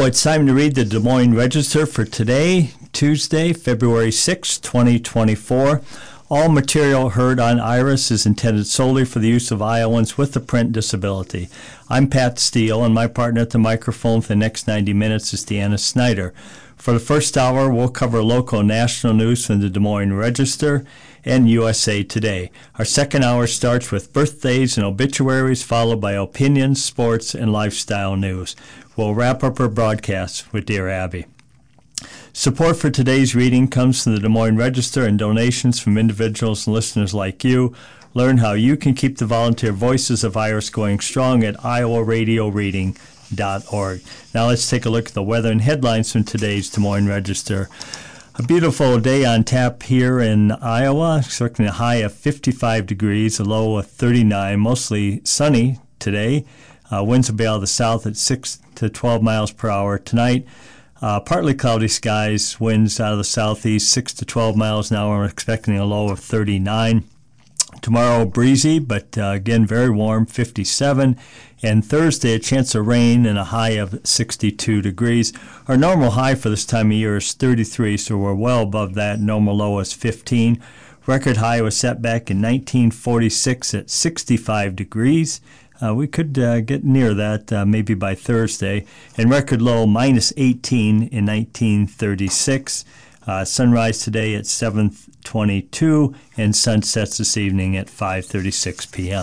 it's time to read the Des Moines Register for today, Tuesday, February 6, 2024. All material heard on IRIS is intended solely for the use of Iowans with a print disability. I'm Pat Steele, and my partner at the microphone for the next 90 minutes is Deanna Snyder. For the first hour, we'll cover local and national news from the Des Moines Register and USA Today. Our second hour starts with birthdays and obituaries, followed by opinions, sports, and lifestyle news. We'll wrap up our broadcast with Dear Abby. Support for today's reading comes from the Des Moines Register and donations from individuals and listeners like you. Learn how you can keep the volunteer voices of IRIS going strong at iowaradioreading.org. Now let's take a look at the weather and headlines from today's Des Moines Register. A beautiful day on tap here in Iowa, expecting a high of 55 degrees, a low of 39, mostly sunny today. Winds will be out of the south at 6 to 12 miles per hour tonight. Partly cloudy skies, winds out of the southeast, 6 to 12 miles an hour. We're expecting a low of 39. Tomorrow, breezy, but again, very warm, 57. And Thursday, a chance of rain and a high of 62 degrees. Our normal high for this time of year is 33, so we're well above that. Normal low is 15. Record high was set back in 1946 at 65 degrees. We could get near that maybe by Thursday. And record low, minus 18 in 1936. Sunrise today at 7:22, and sunsets this evening at 5:36 p.m.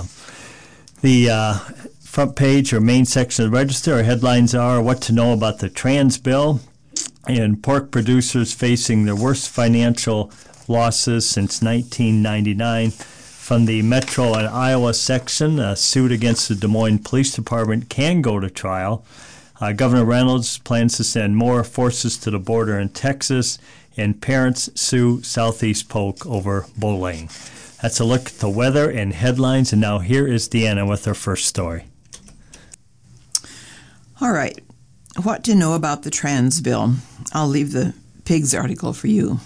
The front page or main section of the Register, our headlines are what to know about the trans bill, and pork producers facing their worst financial losses since 1999. From the Metro and Iowa section, a suit against the Des Moines Police Department can go to trial. Governor Reynolds plans to send more forces to the border in Texas, and parents sue Southeast Polk over bullying. That's a look at the weather and headlines, and now here is Deanna with her first story. All right, what to know about the trans bill? I'll leave the pigs article for you.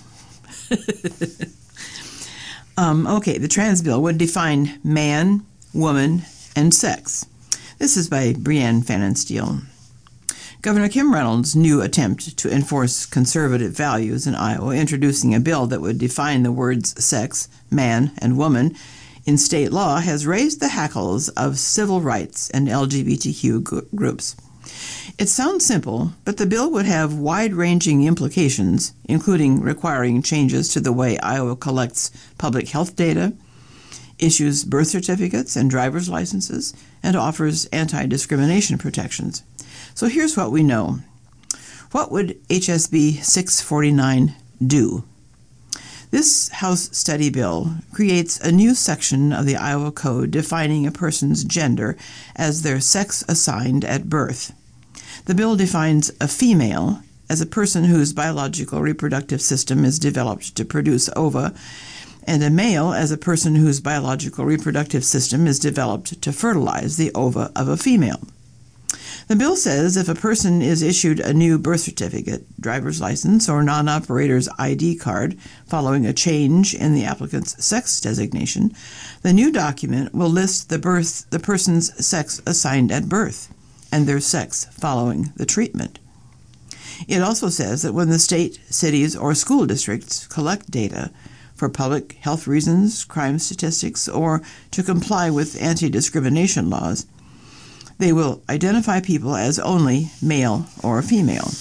Okay, the trans bill would define man, woman, and sex. This is by Brianne Fannin-Steele. Governor Kim Reynolds' new attempt to enforce conservative values in Iowa, introducing a bill that would define the words sex, man, and woman in state law, has raised the hackles of civil rights and LGBTQ groups. It sounds simple, but the bill would have wide-ranging implications, including requiring changes to the way Iowa collects public health data, issues birth certificates and driver's licenses, and offers anti-discrimination protections. So here's what we know. What would HSB 649 do? This House study bill creates a new section of the Iowa Code defining a person's gender as their sex assigned at birth. The bill defines a female as a person whose biological reproductive system is developed to produce ova, and a male as a person whose biological reproductive system is developed to fertilize the ova of a female. The bill says if a person is issued a new birth certificate, driver's license, or non-operator's ID card following a change in the applicant's sex designation, the new document will list the person's sex assigned at birth and their sex following the treatment. It also says that when the state, cities, or school districts collect data for public health reasons, crime statistics, or to comply with anti-discrimination laws, they will identify people as only male or female.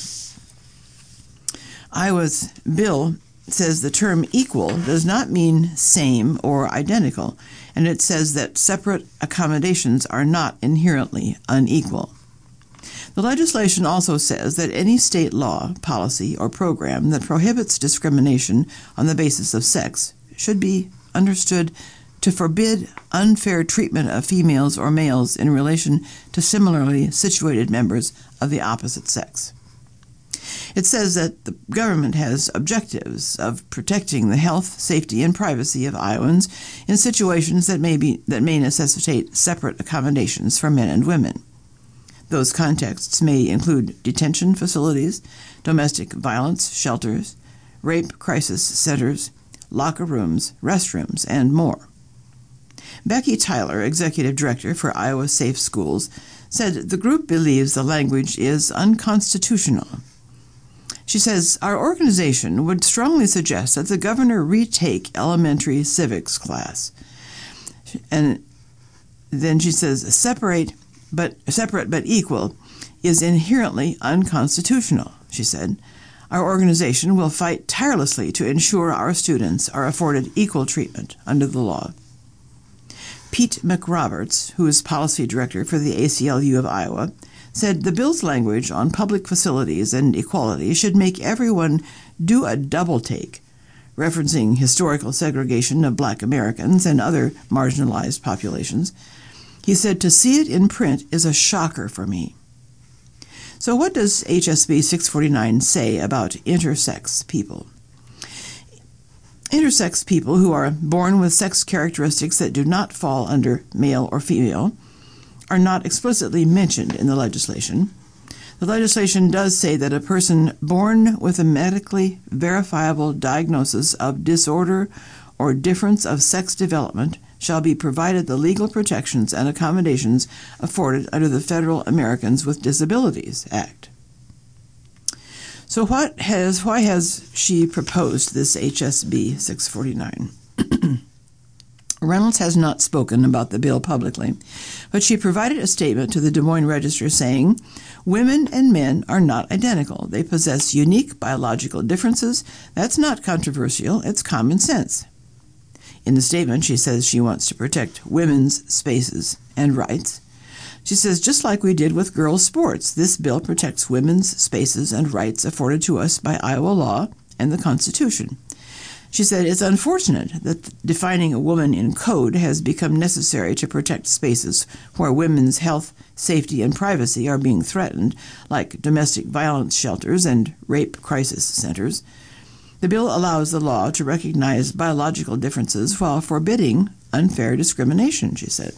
Iowa's bill says the term equal does not mean same or identical, and it says that separate accommodations are not inherently unequal. The legislation also says that any state law, policy, or program that prohibits discrimination on the basis of sex should be understood to forbid unfair treatment of females or males in relation to similarly situated members of the opposite sex. It says that the government has objectives of protecting the health, safety, and privacy of Iowans in situations that may necessitate separate accommodations for men and women. Those contexts may include detention facilities, domestic violence shelters, rape crisis centers, locker rooms, restrooms, and more. Becky Tyler, Executive Director for Iowa Safe Schools, said the group believes the language is unconstitutional. She says, our organization would strongly suggest that the governor retake elementary civics class. And then she says, separate but equal is inherently unconstitutional, she said. Our organization will fight tirelessly to ensure our students are afforded equal treatment under the law. Pete McRoberts, who is policy director for the ACLU of Iowa, said the bill's language on public facilities and equality should make everyone do a double take, referencing historical segregation of Black Americans and other marginalized populations. He said, to see it in print is a shocker for me. So what does HSB 649 say about intersex people? Intersex people who are born with sex characteristics that do not fall under male or female are not explicitly mentioned in the legislation. The legislation does say that a person born with a medically verifiable diagnosis of disorder or difference of sex development shall be provided the legal protections and accommodations afforded under the Federal Americans with Disabilities Act. So why has she proposed this HSB 649? Reynolds has not spoken about the bill publicly, but she provided a statement to the Des Moines Register saying, women and men are not identical. They possess unique biological differences. That's not controversial. It's common sense. In the statement, she says she wants to protect women's spaces and rights. She says, just like we did with girls' sports, this bill protects women's spaces and rights afforded to us by Iowa law and the Constitution. She said, it's unfortunate that defining a woman in code has become necessary to protect spaces where women's health, safety, and privacy are being threatened, like domestic violence shelters and rape crisis centers. The bill allows the law to recognize biological differences while forbidding unfair discrimination, she said.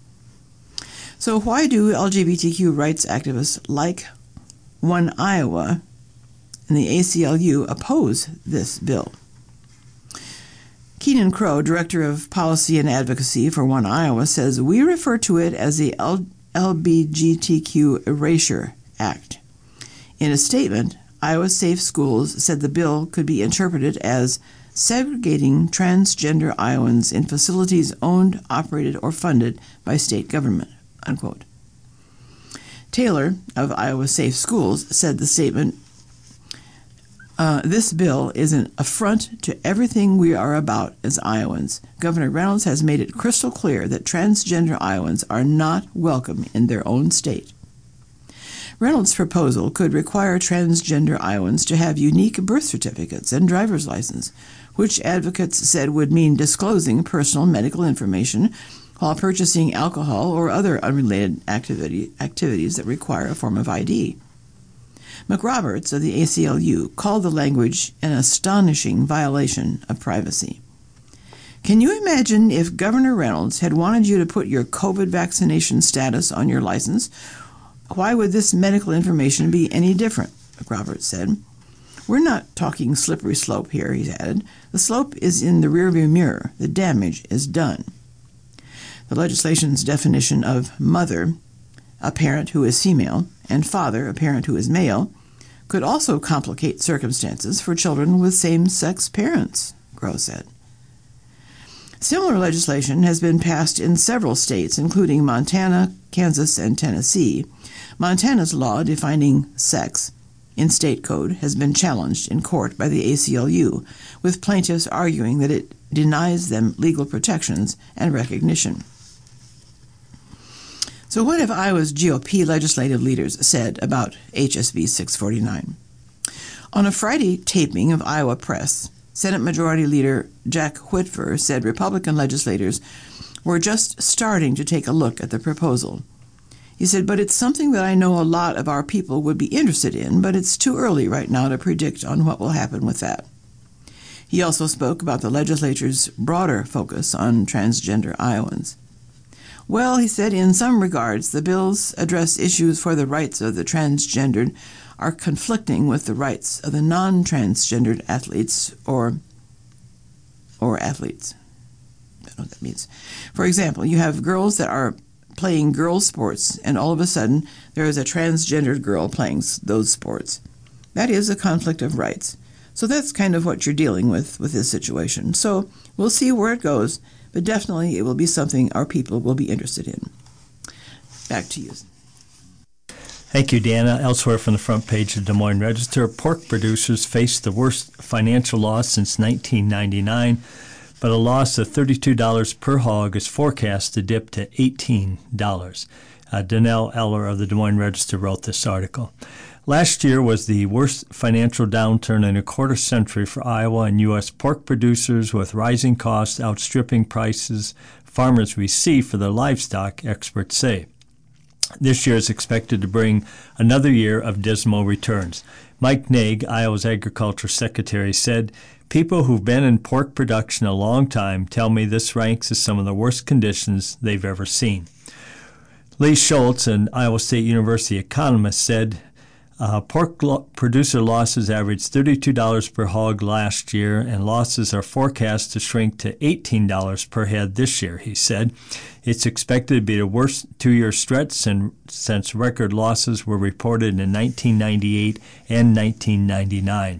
So why do LGBTQ rights activists like One Iowa and the ACLU oppose this bill? Keenan Crow, Director of Policy and Advocacy for One Iowa, says, we refer to it as the LGBTQ Erasure Act. In a statement, Iowa Safe Schools said the bill could be interpreted as segregating transgender Iowans in facilities owned, operated, or funded by state government, unquote. Taylor of Iowa Safe Schools said the statement, this bill is an affront to everything we are about as Iowans. Governor Reynolds has made it crystal clear that transgender Iowans are not welcome in their own state. Reynolds' proposal could require transgender Iowans to have unique birth certificates and driver's license, which advocates said would mean disclosing personal medical information while purchasing alcohol or other unrelated activities that require a form of ID. McRoberts of the ACLU called the language an astonishing violation of privacy. Can you imagine if Governor Reynolds had wanted you to put your COVID vaccination status on your license? Why would this medical information be any different? McRoberts said. We're not talking slippery slope here, he added. The slope is in the rearview mirror. The damage is done. The legislation's definition of mother, a parent who is female, and father, a parent who is male, could also complicate circumstances for children with same-sex parents, Crow said. Similar legislation has been passed in several states, including Montana, Kansas, and Tennessee. Montana's law defining sex in state code has been challenged in court by the ACLU, with plaintiffs arguing that it denies them legal protections and recognition. So what have Iowa's GOP legislative leaders said about HSB 649? On a Friday taping of Iowa Press, Senate Majority Leader Jack Whitver said Republican legislators were just starting to take a look at the proposal. He said, but it's something that I know a lot of our people would be interested in, but it's too early right now to predict on what will happen with that. He also spoke about the legislature's broader focus on transgender Iowans. Well, he said, in some regards, the bills address issues for the rights of the transgendered are conflicting with the rights of the non-transgendered athletes or athletes. I don't know what that means. For example, you have girls that are playing girl sports, and all of a sudden there is a transgendered girl playing those sports. That is a conflict of rights. So that's kind of what you're dealing with this situation. So we'll see where it goes, but definitely it will be something our people will be interested in. Back to you. Thank you, Dana. Elsewhere from the front page of Des Moines Register, pork producers face the worst financial loss since 1999, but a loss of $32 per hog is forecast to dip to $18. Donnell Eller of the Des Moines Register wrote this article. Last year was the worst financial downturn in a quarter century for Iowa and U.S. pork producers, with rising costs outstripping prices farmers receive for their livestock, experts say. This year is expected to bring another year of dismal returns. Mike Naig, Iowa's Agriculture Secretary, said, "People who've been in pork production a long time tell me this ranks as some of the worst conditions they've ever seen." Lee Schultz, an Iowa State University economist, said, pork producer losses averaged $32 per hog last year, and losses are forecast to shrink to $18 per head this year, he said. It's expected to be the worst two-year stretch since record losses were reported in 1998 and 1999.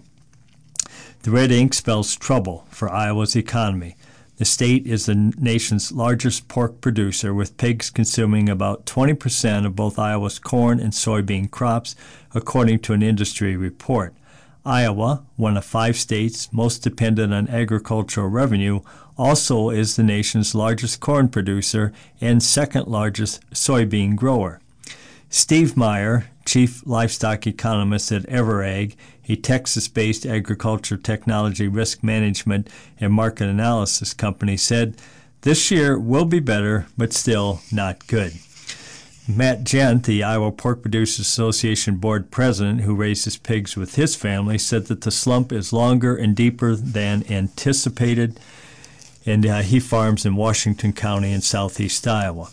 The red ink spells trouble for Iowa's economy. The state is the nation's largest pork producer, with pigs consuming about 20% of both Iowa's corn and soybean crops, according to an industry report. Iowa, one of 5 states most dependent on agricultural revenue, also is the nation's largest corn producer and second largest soybean grower. Steve Meyer, chief livestock economist at Everag, a Texas-based agriculture technology risk management and market analysis company, said, "This year will be better, but still not good." Matt Gent, the Iowa Pork Producers Association board president who raises pigs with his family, said that the slump is longer and deeper than anticipated, and he farms in Washington County in southeast Iowa.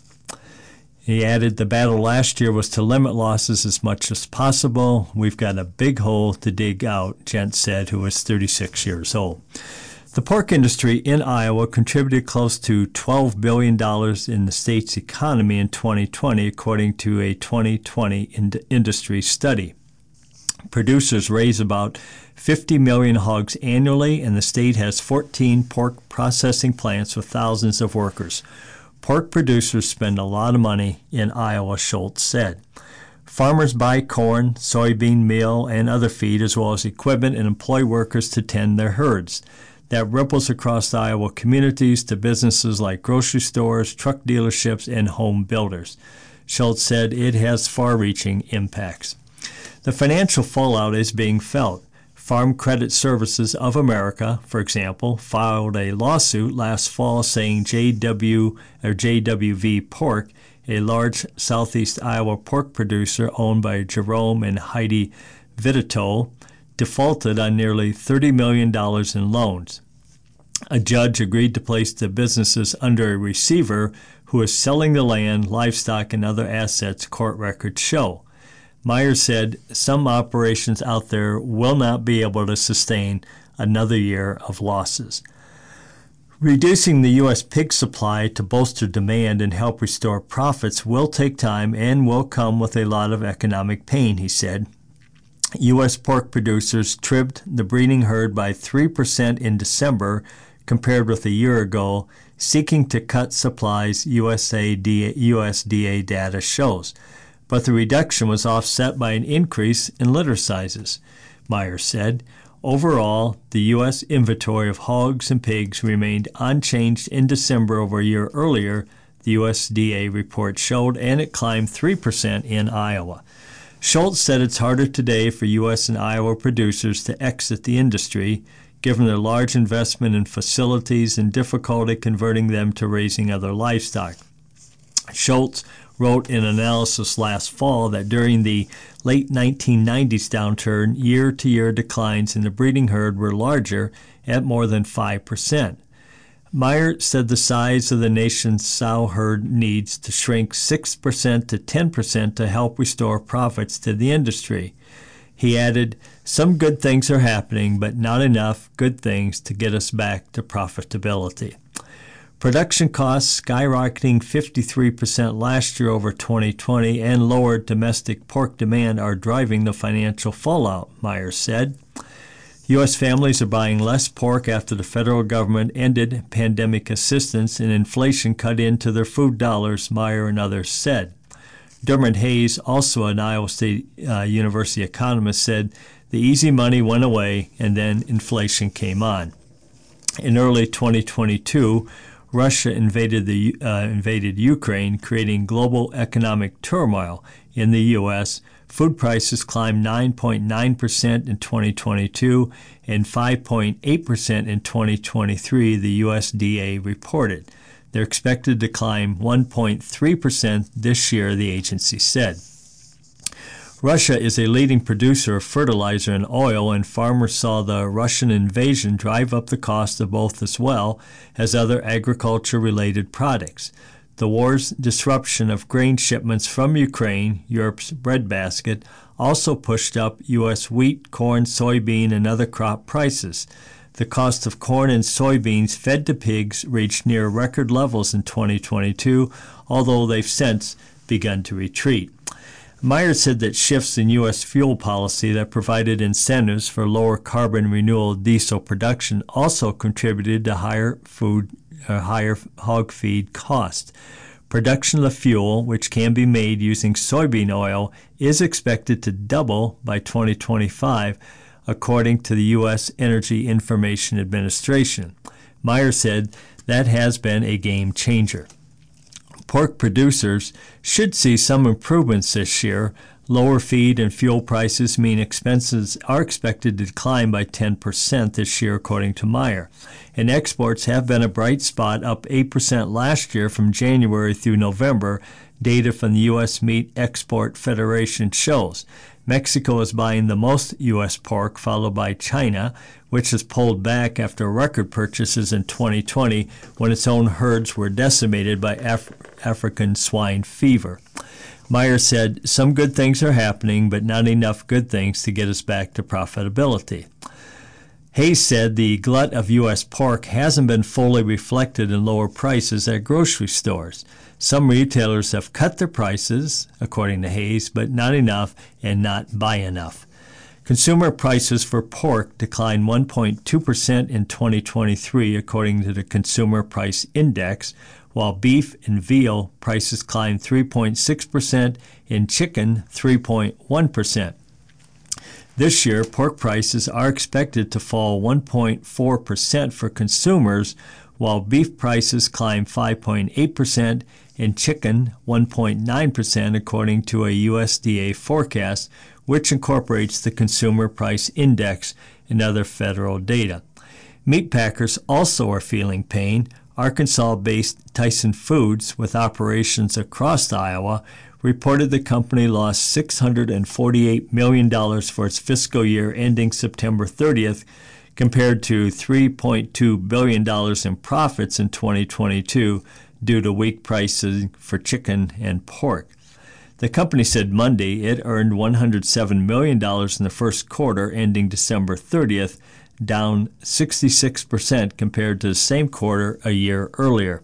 He added, "The battle last year was to limit losses as much as possible. We've got a big hole to dig out," Gent said, who was 36 years old. The pork industry in Iowa contributed close to $12 billion in the state's economy in 2020, according to a 2020 industry study. Producers raise about 50 million hogs annually, and the state has 14 pork processing plants with thousands of workers. Pork producers spend a lot of money in Iowa, Schultz said. Farmers buy corn, soybean meal, and other feed, as well as equipment, and employ workers to tend their herds. That ripples across the Iowa communities to businesses like grocery stores, truck dealerships, and home builders. Schultz said it has far-reaching impacts. The financial fallout is being felt. Farm Credit Services of America, for example, filed a lawsuit last fall saying JWV Pork, a large southeast Iowa pork producer owned by Jerome and Heidi Vitito, defaulted on nearly $30 million in loans. A judge agreed to place the businesses under a receiver who is selling the land, livestock, and other assets, court records show. Meyer said some operations out there will not be able to sustain another year of losses. Reducing the U.S. pig supply to bolster demand and help restore profits will take time and will come with a lot of economic pain, he said. U.S. pork producers trimmed the breeding herd by 3% in December compared with a year ago, seeking to cut supplies, USDA data shows. But the reduction was offset by an increase in litter sizes, Meyer said. Overall, the U.S. inventory of hogs and pigs remained unchanged in December over a year earlier, the USDA report showed, and it climbed 3% in Iowa. Schultz said it's harder today for U.S. and Iowa producers to exit the industry, given their large investment in facilities and difficulty converting them to raising other livestock. Schultz wrote in analysis last fall that during the late 1990s downturn, year-to-year declines in the breeding herd were larger at more than 5%. Meyer said the size of the nation's sow herd needs to shrink 6% to 10% to help restore profits to the industry. He added, "Some good things are happening, but not enough good things to get us back to profitability." Production costs skyrocketing 53% last year over 2020 and lower domestic pork demand are driving the financial fallout, Myers said. U.S. families are buying less pork after the federal government ended pandemic assistance and inflation cut into their food dollars, Meyer and others said. Dermot Hayes, also an Iowa State University economist, said the easy money went away and then inflation came on. In early 2022, Russia invaded Ukraine, creating global economic turmoil. In the U.S., food prices climbed 9.9% in 2022 and 5.8% in 2023, the USDA reported. They're expected to climb 1.3% this year, the agency said. Russia is a leading producer of fertilizer and oil, and farmers saw the Russian invasion drive up the cost of both as well as other agriculture-related products. The war's disruption of grain shipments from Ukraine, Europe's breadbasket, also pushed up U.S. wheat, corn, soybean, and other crop prices. The cost of corn and soybeans fed to pigs reached near record levels in 2022, although they've since begun to retreat. Myers said that shifts in U.S. fuel policy that provided incentives for lower carbon renewable diesel production also contributed to higher hog feed cost. Production of the fuel, which can be made using soybean oil, is expected to double by 2025, according to the U.S. Energy Information Administration. Myers said that has been a game changer. Pork producers should see some improvements this year. Lower feed and fuel prices mean expenses are expected to decline by 10% this year, according to Meyer. And exports have been a bright spot, up 8% last year from January through November. Data from the U.S. Meat Export Federation shows. Mexico is buying the most U.S. pork, followed by China, which has pulled back after record purchases in 2020 when its own herds were decimated by African swine fever. Meyer said, some good things are happening, but not enough good things to get us back to profitability. Hayes said the glut of U.S. pork hasn't been fully reflected in lower prices at grocery stores. Some retailers have cut their prices, according to Hayes, but not enough and not by enough. Consumer prices for pork declined 1.2% in 2023, according to the Consumer Price Index, while beef and veal prices climbed 3.6% and chicken 3.1%. This year, pork prices are expected to fall 1.4% for consumers, while beef prices climb 5.8% and chicken 1.9%, according to a USDA forecast, which incorporates the Consumer Price Index and other federal data. Meat packers also are feeling pain. Arkansas-based Tyson Foods, with operations across Iowa, reported the company lost $648 million for its fiscal year ending September 30th, compared to $3.2 billion in profits in 2022 due to weak prices for chicken and pork. The company said Monday it earned $107 million in the first quarter ending December 30th, down 66% compared to the same quarter a year earlier.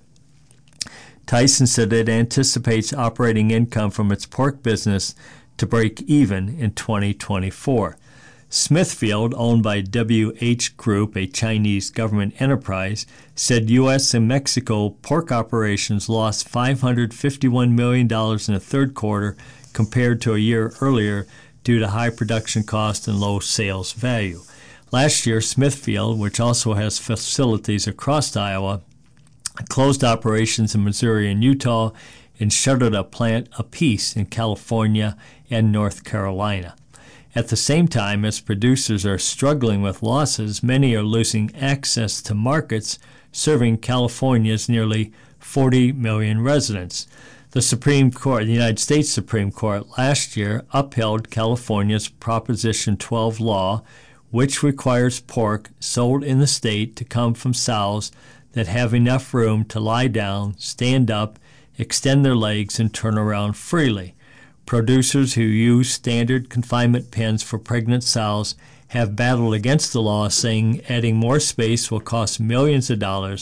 Tyson said it anticipates operating income from its pork business to break even in 2024. Smithfield, owned by WH Group, a Chinese government enterprise, said U.S. and Mexico pork operations lost $551 million in the third quarter compared to a year earlier due to high production cost and low sales value. Last year, Smithfield, which also has facilities across Iowa, closed operations in Missouri and Utah and shuttered a plant apiece in California and North Carolina. At the same time, as producers are struggling with losses, many are losing access to markets serving California's nearly 40 million residents. The United States Supreme Court last year upheld California's Proposition 12 law, which requires pork sold in the state to come from sows that have enough room to lie down, stand up, extend their legs, and turn around freely. Producers who use standard confinement pens for pregnant sows have battled against the law, saying adding more space will cost millions of dollars.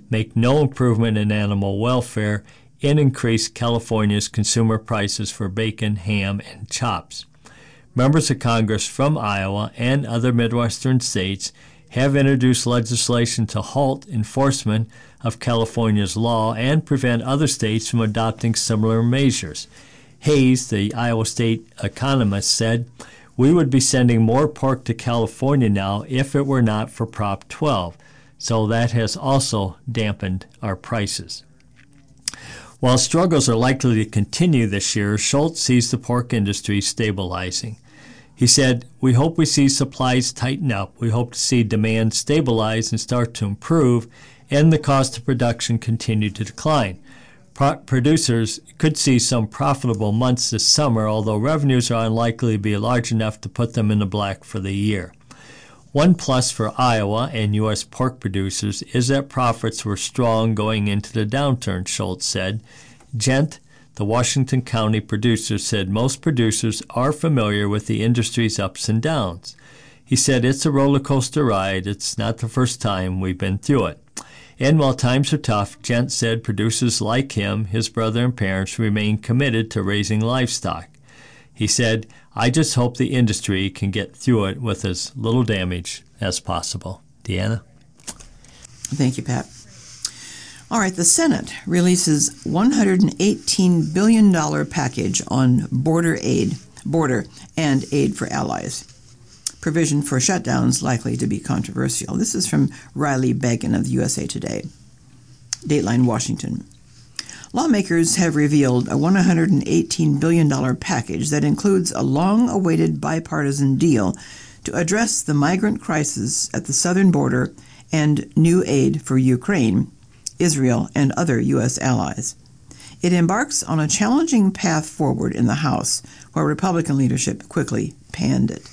make no improvement in animal welfare, and increase California's consumer prices for bacon, ham, and chops. Members of Congress from Iowa and other Midwestern states have introduced legislation to halt enforcement of California's law and prevent other states from adopting similar measures. Hayes, the Iowa State economist, said, "We would be sending more pork to California now if it were not for Prop 12, so that has also dampened our prices." While struggles are likely to continue this year, Schultz sees the pork industry stabilizing. He said, "We hope we see supplies tighten up. We hope to see demand stabilize and start to improve, and the cost of production continue to decline. Producers could see some profitable months this summer, although revenues are unlikely to be large enough to put them in the black for the year." One plus for Iowa and U.S. pork producers is that profits were strong going into the downturn, Schultz said. Gent, the Washington County producer, said most producers are familiar with the industry's ups and downs. He said, "It's a roller coaster ride. It's not the first time we've been through it." And while times are tough, Gent said producers like him, his brother and parents, remain committed to raising livestock. He said, "I just hope the industry can get through it with as little damage as possible." Deanna? Thank you, Pat. All right, the Senate releases $118 billion package on border and aid for allies. Provision for shutdowns likely to be controversial. This is from Riley Beggin of the USA Today. Dateline, Washington. Lawmakers have revealed a $118 billion package that includes a long-awaited bipartisan deal to address the migrant crisis at the southern border and new aid for Ukraine, Israel, and other U.S. allies. It embarks on a challenging path forward in the House, where Republican leadership quickly panned it.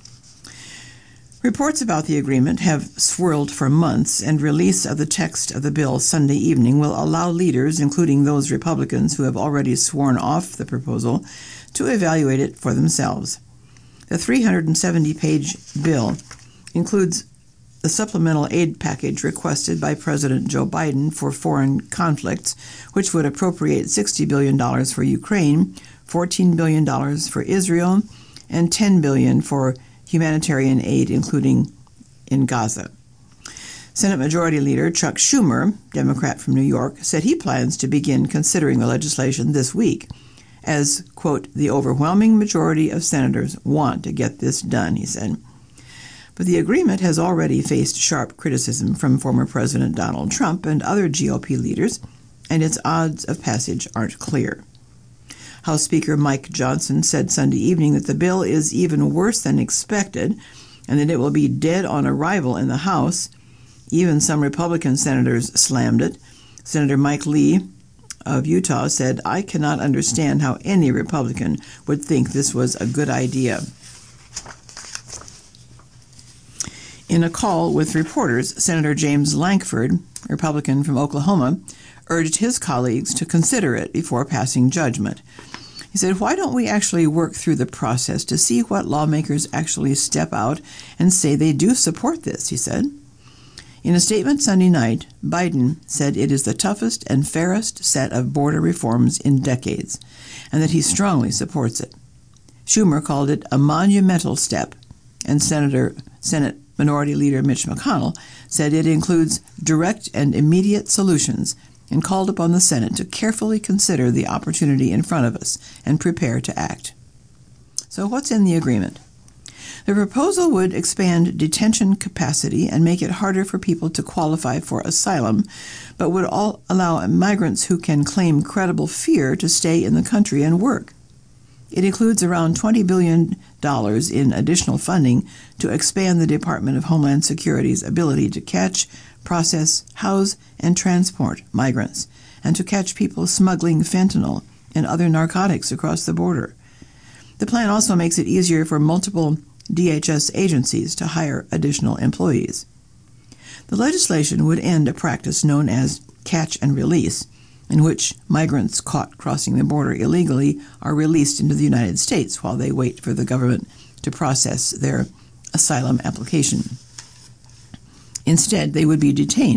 Reports about the agreement have swirled for months, and release of the text of the bill Sunday evening will allow leaders, including those Republicans who have already sworn off the proposal, to evaluate it for themselves. The 370-page bill includes the supplemental aid package requested by President Joe Biden for foreign conflicts, which would appropriate $60 billion for Ukraine, $14 billion for Israel, and $10 billion for humanitarian aid, including in Gaza. Senate Majority Leader Chuck Schumer, Democrat from New York, said he plans to begin considering the legislation this week, as, quote, "the overwhelming majority of senators want to get this done," he said. But the agreement has already faced sharp criticism from former President Donald Trump and other GOP leaders, and its odds of passage aren't clear. House Speaker Mike Johnson said Sunday evening that the bill is even worse than expected and that it will be dead on arrival in the House. Even some Republican senators slammed it. Senator Mike Lee of Utah said, "I cannot understand how any Republican would think this was a good idea." In a call with reporters, Senator James Lankford, Republican from Oklahoma, urged his colleagues to consider it before passing judgment. He said, "Why don't we actually work through the process to see what lawmakers actually step out and say they do support this," he said. In a statement Sunday night, Biden said it is the toughest and fairest set of border reforms in decades, and that he strongly supports it. Schumer called it a monumental step, and Senate Minority Leader Mitch McConnell said it includes direct and immediate solutions and called upon the Senate to carefully consider the opportunity in front of us and prepare to act. So what's in the agreement? The proposal would expand detention capacity and make it harder for people to qualify for asylum, but would allow migrants who can claim credible fear to stay in the country and work. It includes around $20 billion in additional funding to expand the Department of Homeland Security's ability to catch, process, house, and transport migrants, and to catch people smuggling fentanyl and other narcotics across the border. The plan also makes it easier for multiple DHS agencies to hire additional employees. The legislation would end a practice known as catch and release, in which migrants caught crossing the border illegally are released into the United States while they wait for the government to process their asylum application. Instead, they would be detained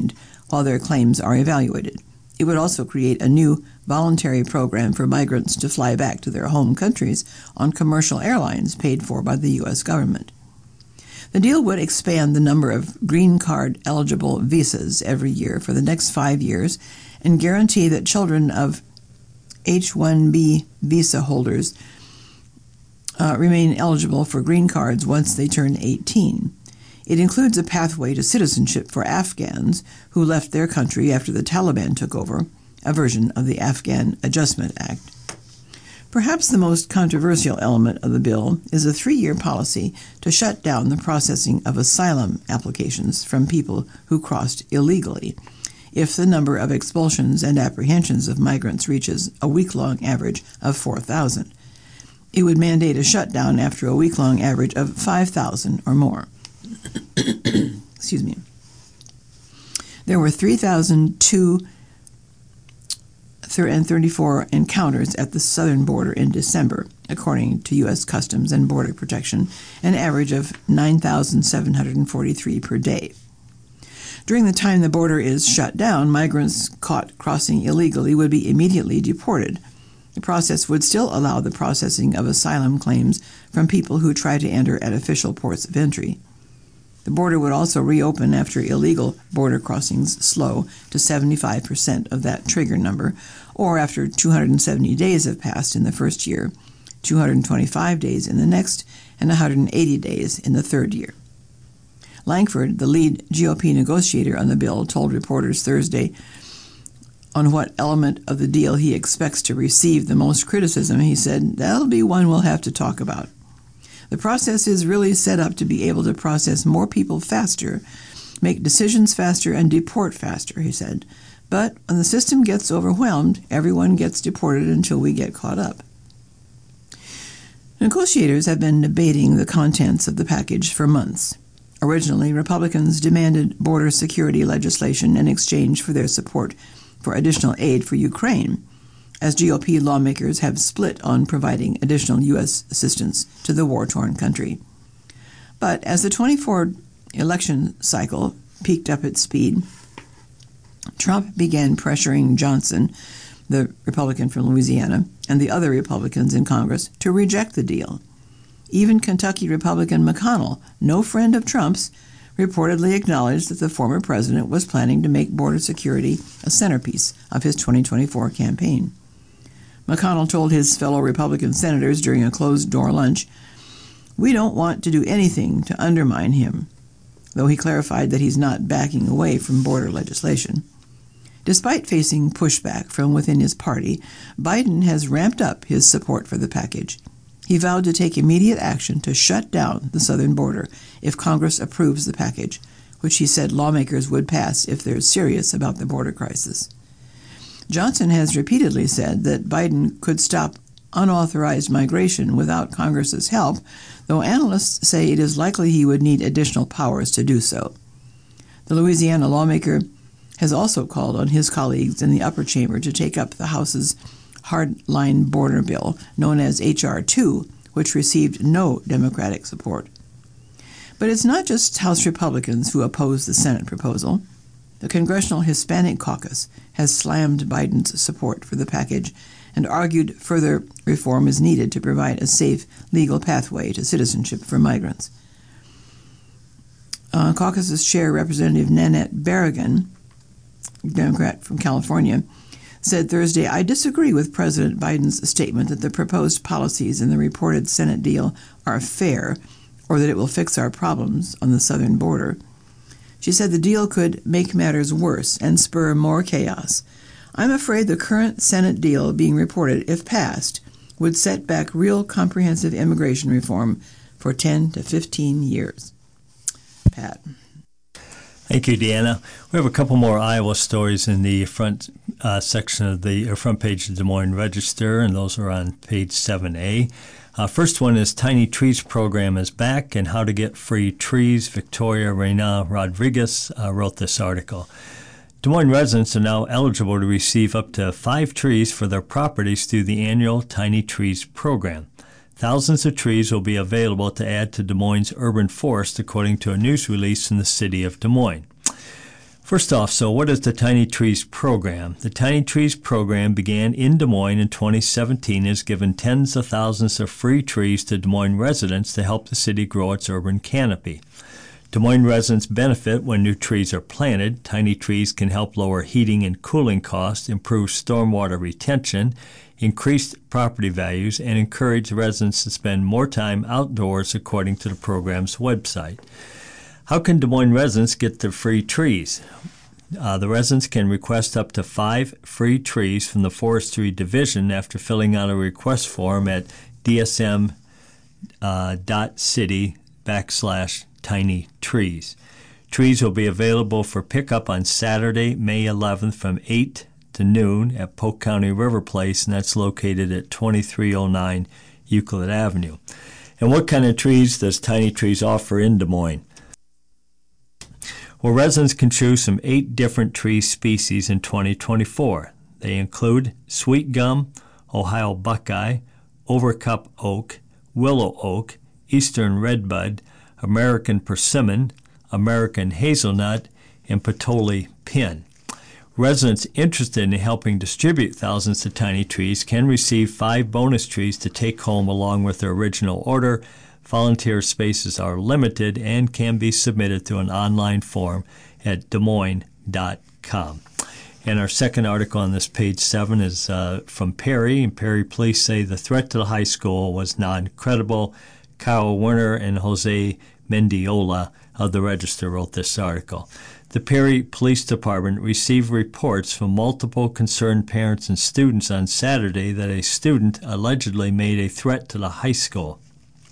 while their claims are evaluated. It would also create a new voluntary program for migrants to fly back to their home countries on commercial airlines paid for by the U.S. government. The deal would expand the number of green card eligible visas every year for the next 5 years and guarantee that children of H-1B visa holders remain eligible for green cards once they turn 18. It includes a pathway to citizenship for Afghans who left their country after the Taliban took over, a version of the Afghan Adjustment Act. Perhaps the most controversial element of the bill is a 3-year policy to shut down the processing of asylum applications from people who crossed illegally, if the number of expulsions and apprehensions of migrants reaches a week-long average of 4,000. It would mandate a shutdown after a week-long average of 5,000 or more. Excuse me. There were 3,034 encounters at the southern border in December, according to U.S. Customs and Border Protection, an average of 9,743 per day. During the time the border is shut down, migrants caught crossing illegally would be immediately deported. The process would still allow the processing of asylum claims from people who try to enter at official ports of entry. The border would also reopen after illegal border crossings slow to 75% of that trigger number, or after 270 days have passed in the first year, 225 days in the next, and 180 days in the third year. Lankford, the lead GOP negotiator on the bill, told reporters Thursday on what element of the deal he expects to receive the most criticism. He said, "That'll be one we'll have to talk about. The process is really set up to be able to process more people faster, make decisions faster, and deport faster," he said. "But when the system gets overwhelmed, everyone gets deported until we get caught up." Negotiators have been debating the contents of the package for months. Originally, Republicans demanded border security legislation in exchange for their support for additional aid for Ukraine, as GOP lawmakers have split on providing additional U.S. assistance to the war-torn country. But as the 24 election cycle peaked up its speed, Trump began pressuring Johnson, the Republican from Louisiana, and the other Republicans in Congress to reject the deal. Even Kentucky Republican McConnell, no friend of Trump's, reportedly acknowledged that the former president was planning to make border security a centerpiece of his 2024 campaign. McConnell told his fellow Republican senators during a closed-door lunch, "We don't want to do anything to undermine him," though he clarified that he's not backing away from border legislation. Despite facing pushback from within his party, Biden has ramped up his support for the package. He vowed to take immediate action to shut down the southern border if Congress approves the package, which he said lawmakers would pass if they're serious about the border crisis. Johnson has repeatedly said that Biden could stop unauthorized migration without Congress's help, though analysts say it is likely he would need additional powers to do so. The Louisiana lawmaker has also called on his colleagues in the upper chamber to take up the House's hardline border bill, known as H.R. 2, which received no Democratic support. But it's not just House Republicans who oppose the Senate proposal. The Congressional Hispanic Caucus has slammed Biden's support for the package and argued further reform is needed to provide a safe legal pathway to citizenship for migrants. Caucus's chair, Representative Nanette Berrigan, Democrat from California, said Thursday, "I disagree with President Biden's statement that the proposed policies in the reported Senate deal are fair or that it will fix our problems on the southern border." She said the deal could make matters worse and spur more chaos. "I'm afraid the current Senate deal being reported, if passed, would set back real comprehensive immigration reform for 10 to 15 years. Pat. Thank you, Deanna. We have a couple more Iowa stories in the front section of the front page of the Des Moines Register, and those are on page 7A. First one is Tiny Trees program is back and how to get free trees. Victoria Reyna Rodriguez wrote this article. Des Moines residents are now eligible to receive up to 5 trees for their properties through the annual Tiny Trees program. Thousands of trees will be available to add to Des Moines' urban forest, according to a news release in the city of Des Moines. First off, so what is the Tiny Trees program? The Tiny Trees program began in Des Moines in 2017 and has given tens of thousands of free trees to Des Moines residents to help the city grow its urban canopy. Des Moines residents benefit when new trees are planted. Tiny Trees can help lower heating and cooling costs, improve stormwater retention, increase property values, and encourage residents to spend more time outdoors according to the program's website. How can Des Moines residents get their free trees? The residents can request up to 5 free trees from the Forestry Division after filling out a request form at dsm.city/Tiny Trees. Trees will be available for pickup on Saturday, May 11th from 8 to noon at Polk County River Place, and that's located at 2309 Euclid Avenue. And what kind of trees does Tiny Trees offer in Des Moines? Well, residents can choose from 8 different tree species in 2024. They include sweet gum, Ohio buckeye, overcup oak, willow oak, eastern redbud, American persimmon, American hazelnut, and Patchouli pin. Residents interested in helping distribute thousands of Tiny Trees can receive 5 bonus trees to take home along with their original order. Volunteer spaces are limited and can be submitted through an online form at DesMoines.com. And our second article on this page 7 is from Perry. And Perry police say the threat to the high school was non-credible. Kyle Werner and Jose Mendiola of the Register wrote this article. The Perry Police Department received reports from multiple concerned parents and students on Saturday that a student allegedly made a threat to the high school.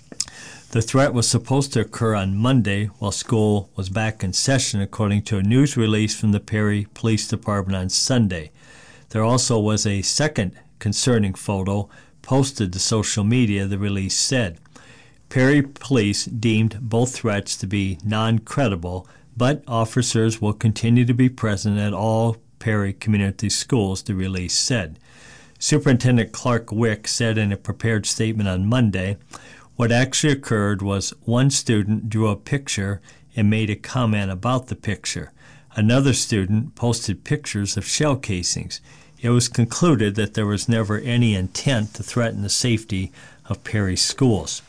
The threat was supposed to occur on Monday while school was back in session, according to a news release from the Perry Police Department on Sunday. There also was a second concerning photo posted to social media, the release said. Perry Police deemed both threats to be non-credible, but officers will continue to be present at all Perry community schools, the release said. Superintendent Clark Wick said in a prepared statement on Monday, what actually occurred was one student drew a picture and made a comment about the picture. Another student posted pictures of shell casings. It was concluded that there was never any intent to threaten the safety of Perry schools.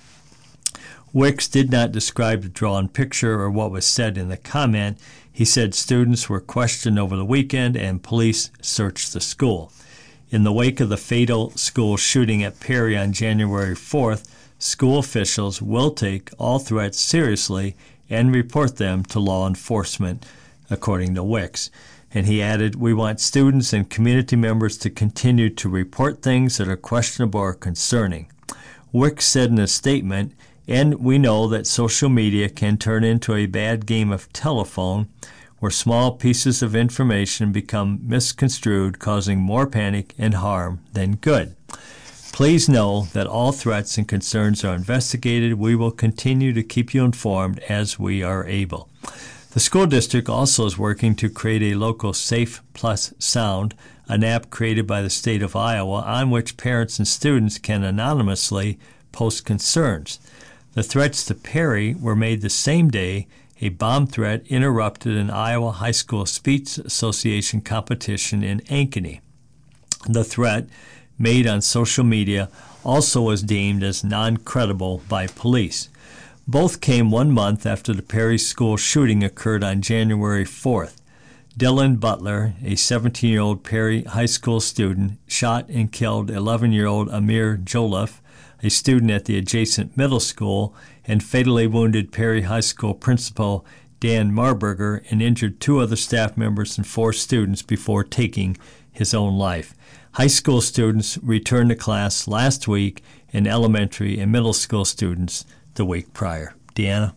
Wicks did not describe the drawn picture or what was said in the comment. He said students were questioned over the weekend and police searched the school. In the wake of the fatal school shooting at Perry on January 4th, school officials will take all threats seriously and report them to law enforcement, according to Wicks. And he added, we want students and community members to continue to report things that are questionable or concerning. Wicks said in a statement, and we know that social media can turn into a bad game of telephone where small pieces of information become misconstrued, causing more panic and harm than good. Please know that all threats and concerns are investigated. We will continue to keep you informed as we are able. The school district also is working to create a local Safe Plus Sound, an app created by the state of Iowa on which parents and students can anonymously post concerns. The threats to Perry were made the same day a bomb threat interrupted an Iowa High School Speech Association competition in Ankeny. The threat, made on social media, also was deemed as non-credible by police. Both came 1 month after the Perry school shooting occurred on January 4th. Dylan Butler, a 17-year-old Perry High School student, shot and killed 11-year-old Amir Joliffe, a student at the adjacent middle school, and fatally wounded Perry High School principal Dan Marburger and injured 2 other staff members and 4 students before taking his own life. High school students returned to class last week and elementary and middle school students the week prior. Deanna?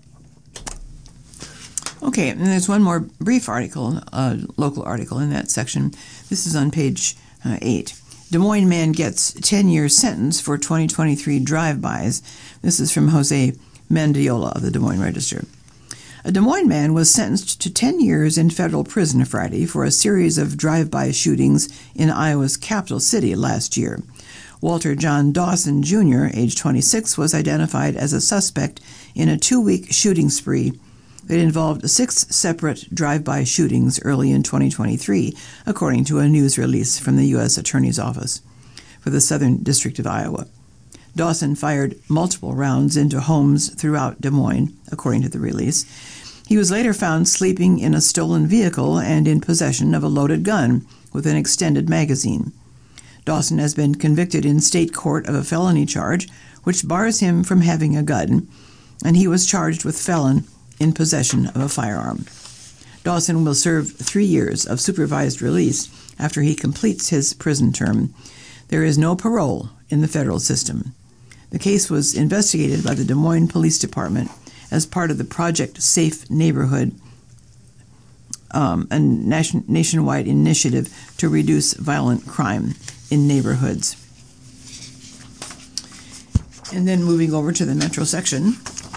Okay, and there's one more brief article, local article in that section. This is on page 8. Des Moines man gets 10-year sentence for 2023 drive-bys. This is from Jose Mendiola of the Des Moines Register. A Des Moines man was sentenced to 10 years in federal prison Friday for a series of drive-by shootings in Iowa's capital city last year. Walter John Dawson, Jr., age 26, was identified as a suspect in a 2-week shooting spree It involved 6 separate drive-by shootings early in 2023, according to a news release from the U.S. Attorney's Office for the Southern District of Iowa. Dawson fired multiple rounds into homes throughout Des Moines, according to the release. He was later found sleeping in a stolen vehicle and in possession of a loaded gun with an extended magazine. Dawson has been convicted in state court of a felony charge, which bars him from having a gun, and he was charged with felon in possession of a firearm. Dawson will serve 3 years of supervised release after he completes his prison term. There is no parole in the federal system. The case was investigated by the Des Moines Police Department as part of the Project Safe Neighborhood, a nationwide initiative to reduce violent crime in neighborhoods. And then moving over to the metro section,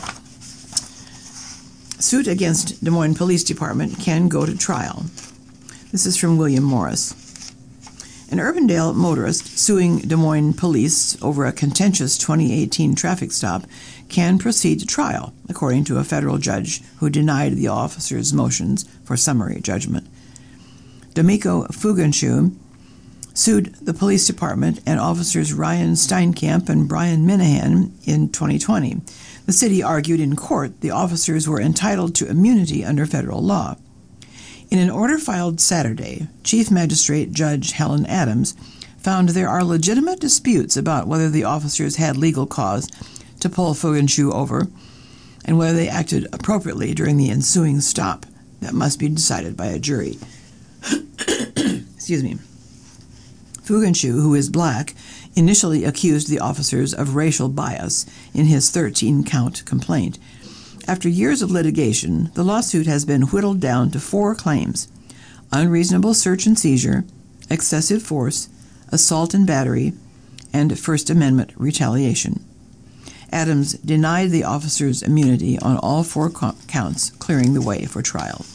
suit against Des Moines Police Department can go to trial. This is from William Morris. An Urbandale motorist suing Des Moines police over a contentious 2018 traffic stop can proceed to trial, according to a federal judge who denied the officer's motions for summary judgment. D'Amico Fuganshu sued the police department and officers Ryan Steinkamp and Brian Minahan in 2020. The city argued in court the officers were entitled to immunity under federal law. In an order filed Saturday, Chief Magistrate Judge Helen Adams found there are legitimate disputes about whether the officers had legal cause to pull Fuganshu over and whether they acted appropriately during the ensuing stop. That must be decided by a jury. Excuse me. Fuganshu, who is black, initially accused the officers of racial bias in his 13-count complaint. After years of litigation, the lawsuit has been whittled down to 4 claims: unreasonable search and seizure, excessive force, assault and battery, and First Amendment retaliation. Adams denied the officers immunity on all 4 counts, clearing the way for trial.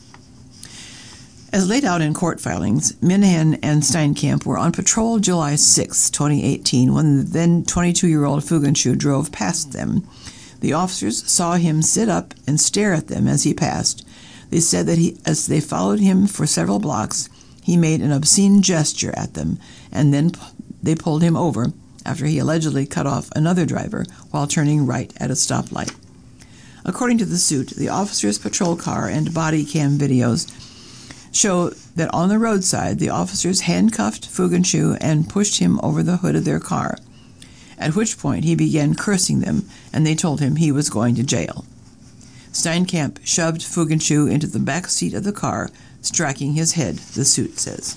As laid out in court filings, Minahan and Steinkamp were on patrol July 6, 2018, when the then 22-year-old Fuganshu drove past them. The officers saw him sit up and stare at them as he passed. They said that as they followed him for several blocks, he made an obscene gesture at them, and then they pulled him over after he allegedly cut off another driver while turning right at a stoplight. According to the suit, the officers' patrol car and body cam videos show that on the roadside, the officers handcuffed Fuganshu and pushed him over the hood of their car, at which point he began cursing them, and they told him he was going to jail. Steinkamp shoved Fuganshu into the back seat of the car, striking his head, the suit says.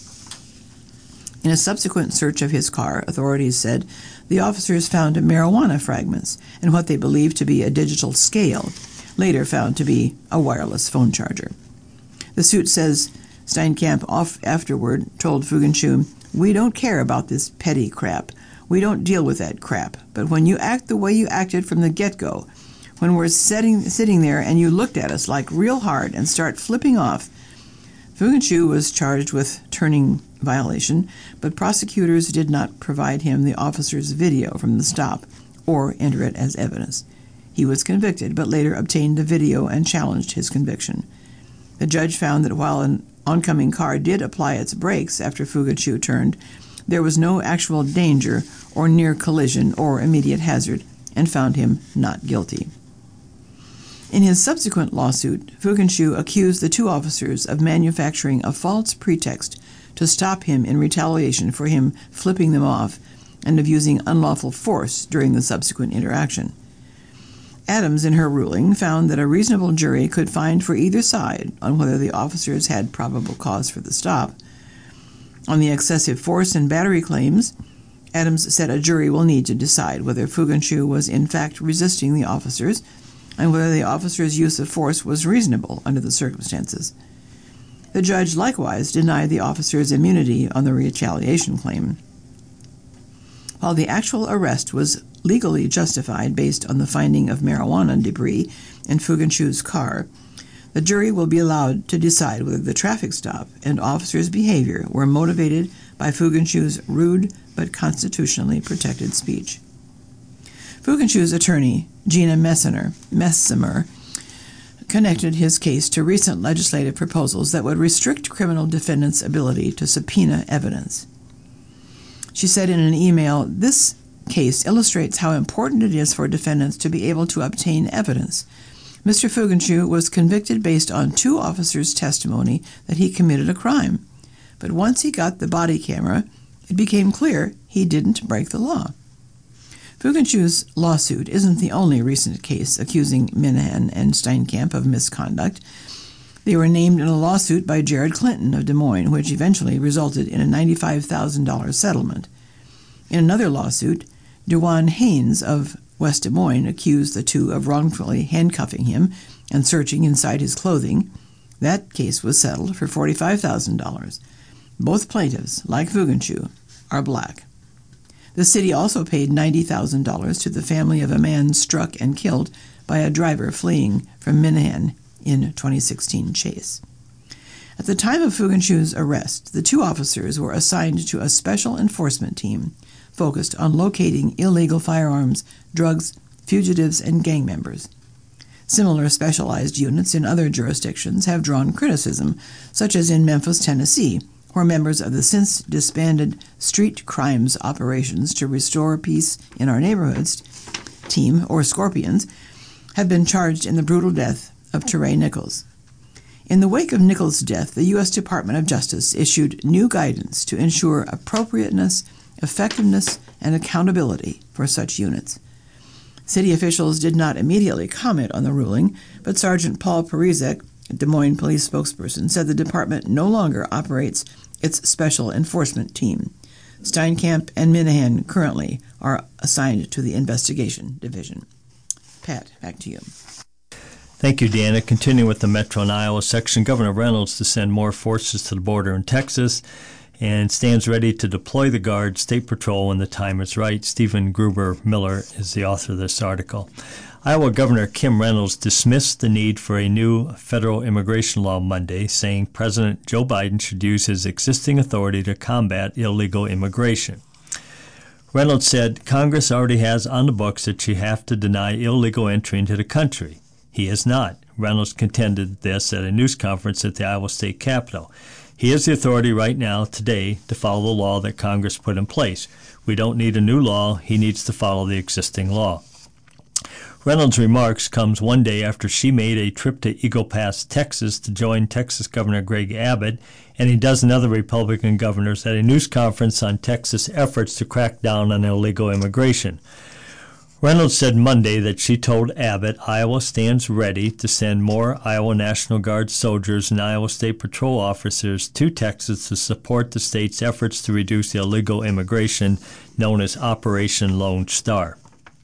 In a subsequent search of his car, authorities said the officers found marijuana fragments and what they believed to be a digital scale, later found to be a wireless phone charger. The suit says Steinkamp afterward told Fuganshu, "We don't care about this petty crap. We don't deal with that crap. But when you act the way you acted from the get-go, when we're sitting there and you looked at us like real hard and start flipping off." Fuganshu was charged with turning violation, but prosecutors did not provide him the officer's video from the stop or enter it as evidence. He was convicted, but later obtained the video and challenged his conviction. The judge found that while an oncoming car did apply its brakes after Fuganshu turned, there was no actual danger or near collision or immediate hazard, and found him not guilty. In his subsequent lawsuit, Fuganshu accused the 2 officers of manufacturing a false pretext to stop him in retaliation for him flipping them off and of using unlawful force during the subsequent interaction. Adams, in her ruling, found that a reasonable jury could find for either side on whether the officers had probable cause for the stop. On the excessive force and battery claims, Adams said a jury will need to decide whether Fuganshu was in fact resisting the officers and whether the officers' use of force was reasonable under the circumstances. The judge likewise denied the officers immunity on the retaliation claim. While the actual arrest was legally justified based on the finding of marijuana debris in Fuganshu's car, the jury will be allowed to decide whether the traffic stop and officers' behavior were motivated by Fuganshu's rude but constitutionally protected speech. Fuganshu's attorney, Gina Messimer, connected his case to recent legislative proposals that would restrict criminal defendants' ability to subpoena evidence. She said in an email, "This case illustrates how important it is for defendants to be able to obtain evidence. Mr. Fugenschue was convicted based on 2 officers' testimony that he committed a crime. But once he got the body camera, it became clear he didn't break the law." Fugenschue's lawsuit isn't the only recent case accusing Minahan and Steinkamp of misconduct. They were named in a lawsuit by Jared Clinton of Des Moines, which eventually resulted in a $95,000 settlement. In another lawsuit, DeJuan Haynes of West Des Moines accused the 2 of wrongfully handcuffing him and searching inside his clothing. That case was settled for $45,000. Both plaintiffs, like Fugenschue, are black. The city also paid $90,000 to the family of a man struck and killed by a driver fleeing from Minahan in 2016 chase. At the time of Fugenschue's arrest, the 2 officers were assigned to a special enforcement team focused on locating illegal firearms, drugs, fugitives, and gang members. Similar specialized units in other jurisdictions have drawn criticism, such as in Memphis, Tennessee, where members of the since disbanded Street Crimes Operations to Restore Peace in Our Neighborhoods team, or Scorpions, have been charged in the brutal death of Teray Nichols. In the wake of Nichols' death, the U.S. Department of Justice issued new guidance to ensure appropriateness, effectiveness, and accountability for such units. City officials did not immediately comment on the ruling, but Sergeant Paul Parizek, a Des Moines police spokesperson, said the department no longer operates its special enforcement team. Steinkamp and Minahan currently are assigned to the investigation division. Pat, back to you. Thank you, Deanna. Continuing with the Metro and Iowa section, Governor Reynolds to send more forces to the border in Texas and stands ready to deploy the Guard State Patrol when the time is right. Stephen Gruber Miller is the author of this article. Iowa Governor Kim Reynolds dismissed the need for a new federal immigration law Monday, saying President Joe Biden should use his existing authority to combat illegal immigration. Reynolds said Congress already has on the books that you have to deny illegal entry into the country. He has not. Reynolds contended this at a news conference at the Iowa State Capitol. He has the authority right now, today, to follow the law that Congress put in place. We don't need a new law. He needs to follow the existing law. Reynolds' remarks comes one day after she made a trip to Eagle Pass, Texas, to join Texas Governor Greg Abbott and a dozen other Republican governors at a news conference on Texas' efforts to crack down on illegal immigration. Reynolds said Monday that she told Abbott Iowa stands ready to send more Iowa National Guard soldiers and Iowa State Patrol officers to Texas to support the state's efforts to reduce illegal immigration, known as Operation Lone Star.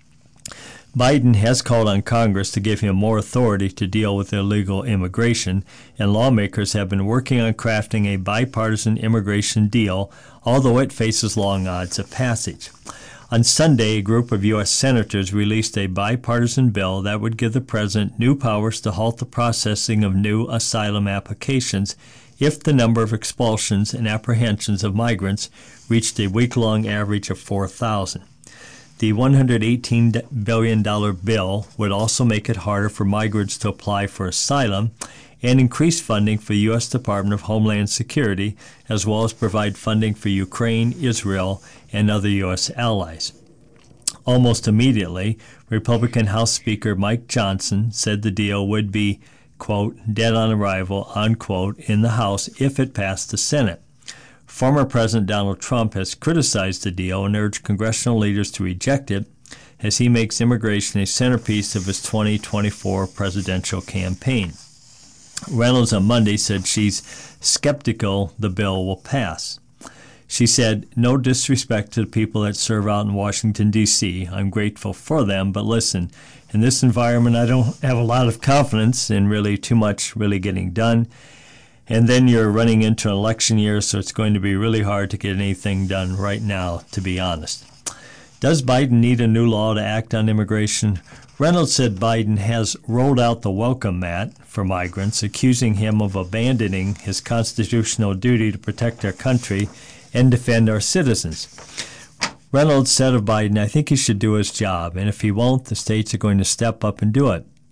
Biden has called on Congress to give him more authority to deal with illegal immigration, and lawmakers have been working on crafting a bipartisan immigration deal, although it faces long odds of passage. On Sunday, a group of U.S. senators released a bipartisan bill that would give the president new powers to halt the processing of new asylum applications if the number of expulsions and apprehensions of migrants reached a week-long average of 4,000. The $118 billion bill would also make it harder for migrants to apply for asylum and increase funding for the U.S. Department of Homeland Security, as well as provide funding for Ukraine, Israel, and other U.S. allies. Almost immediately, Republican House Speaker Mike Johnson said the deal would be, quote, dead on arrival, unquote, in the House if it passed the Senate. Former President Donald Trump has criticized the deal and urged congressional leaders to reject it as he makes immigration a centerpiece of his 2024 presidential campaign. Reynolds on Monday said she's skeptical the bill will pass. She said, no disrespect to the people that serve out in Washington, D.C. I'm grateful for them, but listen, in this environment I don't have a lot of confidence in really too much really getting done. And then you're running into an election year, so it's going to be really hard to get anything done right now, to be honest. Does Biden need a new law to act on immigration? Reynolds said Biden has rolled out the welcome mat for migrants, accusing him of abandoning his constitutional duty to protect our country and defend our citizens. Reynolds said of Biden, I think he should do his job, and if he won't, the states are going to step up and do it.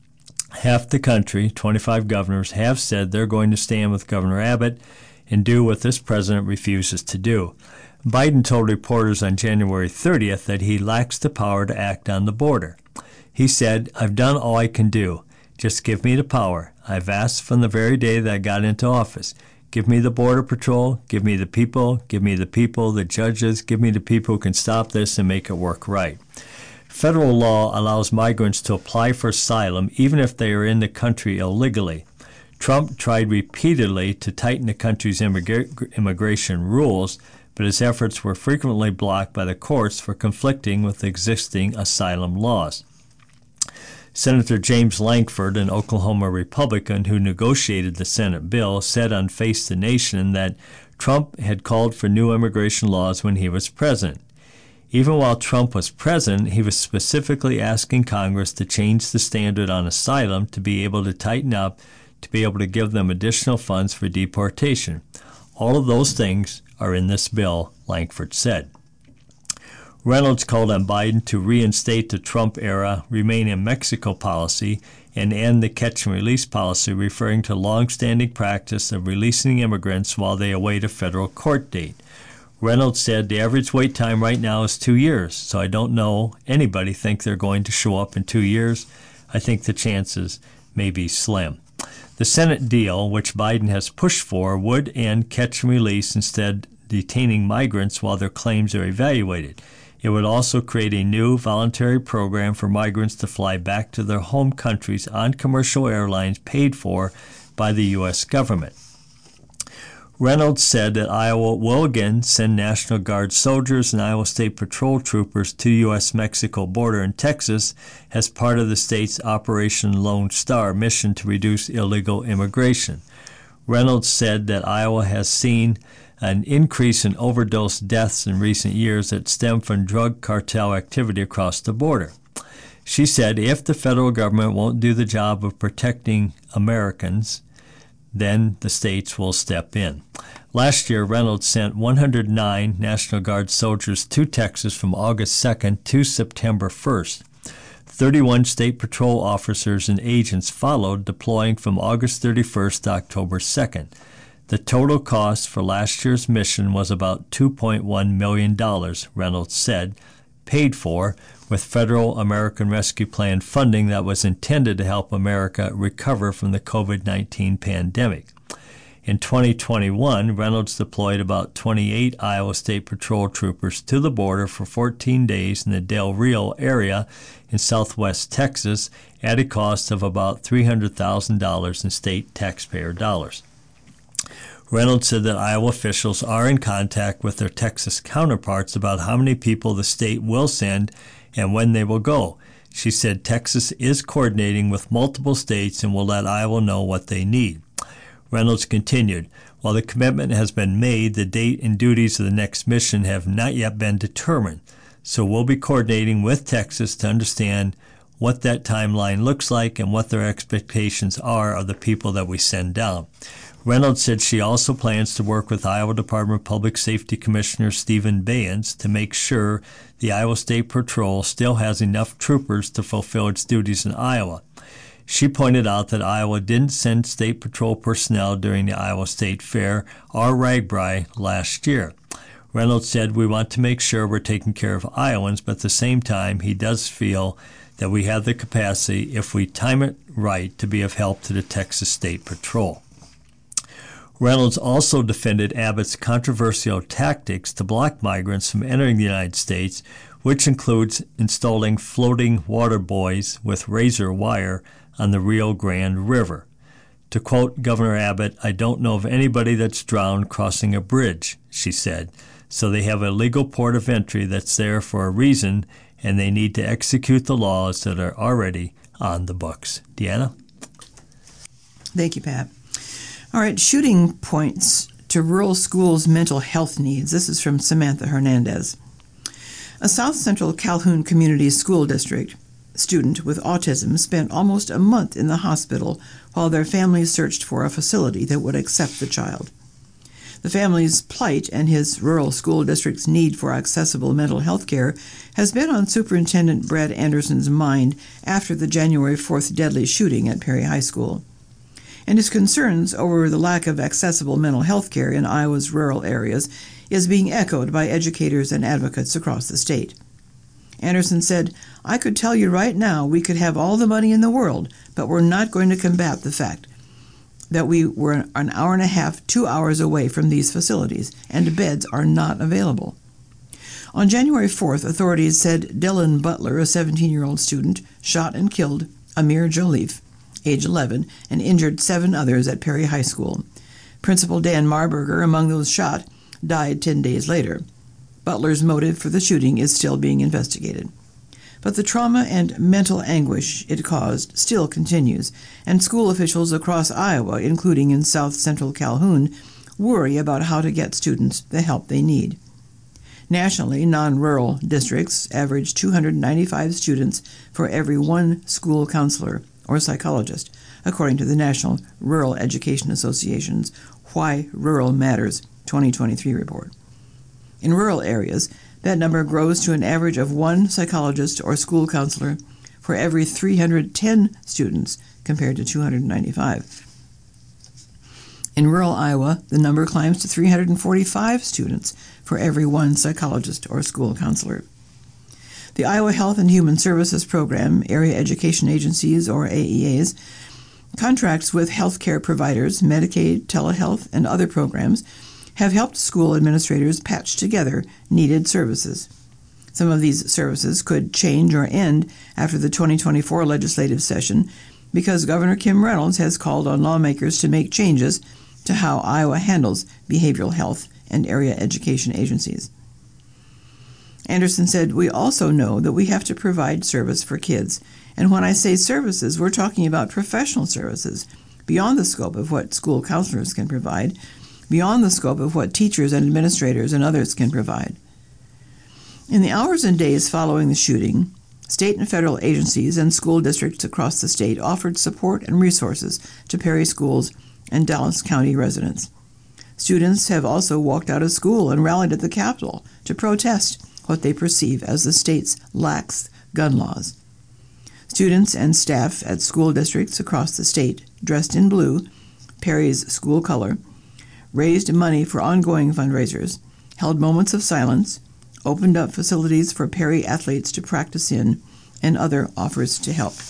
Half the country, 25 governors, have said they're going to stand with Governor Abbott and do what this president refuses to do. Biden told reporters on January 30th that he lacks the power to act on the border. He said, "I've done all I can do. Just give me the power. I've asked from the very day that I got into office. Give me the Border Patrol, give me the people, the judges, give me the people who can stop this and make it work right." Federal law allows migrants to apply for asylum even if they are in the country illegally. Trump tried repeatedly to tighten the country's immigration rules, but his efforts were frequently blocked by the courts for conflicting with existing asylum laws. Senator James Lankford, an Oklahoma Republican who negotiated the Senate bill, said on Face the Nation that Trump had called for new immigration laws when he was president. Even while Trump was president, he was specifically asking Congress to change the standard on asylum to be able to tighten up, to be able to give them additional funds for deportation. All of those things are in this bill, Lankford said. Reynolds called on Biden to reinstate the Trump-era Remain in Mexico policy and end the catch-and-release policy, referring to long-standing practice of releasing immigrants while they await a federal court date. Reynolds said the average wait time right now is 2 years, so I don't know anybody think they're going to show up in 2 years. I think the chances may be slim. The Senate deal, which Biden has pushed for, would end catch and release, instead detaining migrants while their claims are evaluated. It would also create a new voluntary program for migrants to fly back to their home countries on commercial airlines paid for by the U.S. government. Reynolds said that Iowa will again send National Guard soldiers and Iowa State Patrol troopers to the U.S.-Mexico border in Texas as part of the state's Operation Lone Star mission to reduce illegal immigration. Reynolds said that Iowa has seen an increase in overdose deaths in recent years that stem from drug cartel activity across the border. She said if the federal government won't do the job of protecting Americans, then the states will step in. Last year, Reynolds sent 109 National Guard soldiers to Texas from August 2nd to September 1st. 31 State Patrol officers and agents followed, deploying from August 31st to October 2nd. The total cost for last year's mission was about $2.1 million, Reynolds said, paid for with federal American Rescue Plan funding that was intended to help America recover from the COVID-19 pandemic. In 2021, Reynolds deployed about 28 Iowa State Patrol troopers to the border for 14 days in the Del Rio area in southwest Texas at a cost of about $300,000 in state taxpayer dollars. Reynolds said that Iowa officials are in contact with their Texas counterparts about how many people the state will send and when they will go. She said Texas is coordinating with multiple states and will let Iowa know what they need. Reynolds continued, while the commitment has been made, the date and duties of the next mission have not yet been determined. So we'll be coordinating with Texas to understand what that timeline looks like and what their expectations are of the people that we send down. Reynolds said she also plans to work with Iowa Department of Public Safety Commissioner Stephen Bayens to make sure the Iowa State Patrol still has enough troopers to fulfill its duties in Iowa. She pointed out that Iowa didn't send State Patrol personnel during the Iowa State Fair or RAGBRAI last year. Reynolds said, "We want to make sure we're taking care of Iowans, but at the same time, he does feel that we have the capacity, if we time it right, to be of help to the Texas State Patrol." Reynolds also defended Abbott's controversial tactics to block migrants from entering the United States, which includes installing floating water buoys with razor wire on the Rio Grande River. To quote Governor Abbott, "I don't know of anybody that's drowned crossing a bridge," she said. So they have a legal port of entry that's there for a reason, and they need to execute the laws that are already on the books. Deanna? Thank you, Pat. All right, shooting points to rural schools' mental health needs. This is from Samantha Hernandez. A South Central Calhoun Community School District student with autism spent almost a month in the hospital while their family searched for a facility that would accept the child. The family's plight and his rural school district's need for accessible mental health care has been on Superintendent Brad Anderson's mind after the January 4th deadly shooting at Perry High School. And his concerns over the lack of accessible mental health care in Iowa's rural areas is being echoed by educators and advocates across the state. Anderson said, "I could tell you right now we could have all the money in the world, but we're not going to combat the fact that we were an hour and a half, 2 hours away from these facilities, and beds are not available." On January 4th, authorities said Dylan Butler, a 17-year-old student, shot and killed Amir Joliffe, age 11, and injured 7 others at Perry High School. Principal Dan Marburger, among those shot, died 10 days later. Butler's motive for the shooting is still being investigated. But the trauma and mental anguish it caused still continues, and school officials across Iowa, including in south-central Calhoun, worry about how to get students the help they need. Nationally, non-rural districts average 295 students for every 1 school counselor or psychologist, according to the National Rural Education Association's Why Rural Matters 2023 report. In rural areas, that number grows to an average of 1 psychologist or school counselor for every 310 students, compared to 295. In rural Iowa, the number climbs to 345 students for every 1 psychologist or school counselor. The Iowa Health and Human Services Program, Area Education Agencies, or AEAs, contracts with healthcare providers, Medicaid, telehealth, and other programs, have helped school administrators patch together needed services. Some of these services could change or end after the 2024 legislative session because Governor Kim Reynolds has called on lawmakers to make changes to how Iowa handles behavioral health and area education agencies. Anderson said, "We also know that we have to provide service for kids. And when I say services, we're talking about professional services, beyond the scope of what school counselors can provide, beyond the scope of what teachers and administrators and others can provide." In the hours and days following the shooting, state and federal agencies and school districts across the state offered support and resources to Perry schools and Dallas County residents. Students have also walked out of school and rallied at the Capitol to protest what they perceive as the state's lax gun laws. Students and staff at school districts across the state, dressed in blue, Perry's school color, raised money for ongoing fundraisers, held moments of silence, opened up facilities for Perry athletes to practice in, and other offers to help.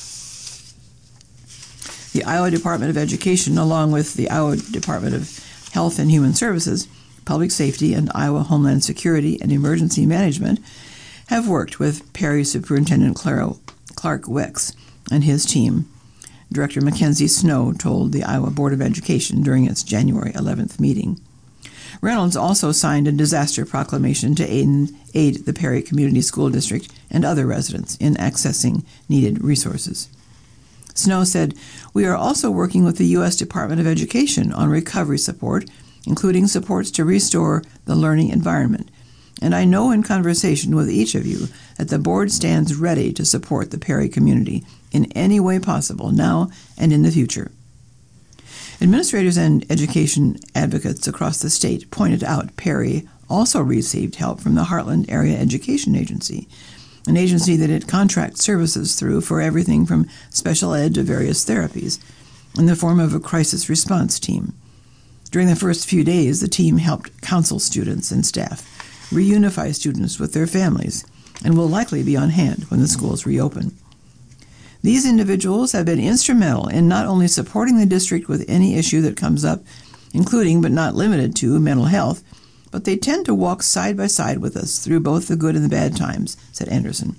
The Iowa Department of Education, along with the Iowa Department of Health and Human Services, Public Safety, and Iowa Homeland Security and Emergency Management, have worked with Perry Superintendent Clark Wex and his team. Director Mackenzie Snow told the Iowa Board of Education during its January 11th meeting. Reynolds also signed a disaster proclamation to aid the Perry Community School District and other residents in accessing needed resources. Snow said, "We are also working with the U.S. Department of Education on recovery support, including supports to restore the learning environment. And I know in conversation with each of you that the board stands ready to support the Perry community in any way possible now and in the future." Administrators and education advocates across the state pointed out Perry also received help from the Heartland Area Education Agency, an agency that it contracts services through for everything from special ed to various therapies, in the form of a crisis response team. During the first few days, the team helped counsel students and staff, reunify students with their families, and will likely be on hand when the schools reopen. These individuals have been instrumental in not only supporting the district with any issue that comes up, including but not limited to mental health, but they tend to walk side by side with us through both the good and the bad times, said Anderson.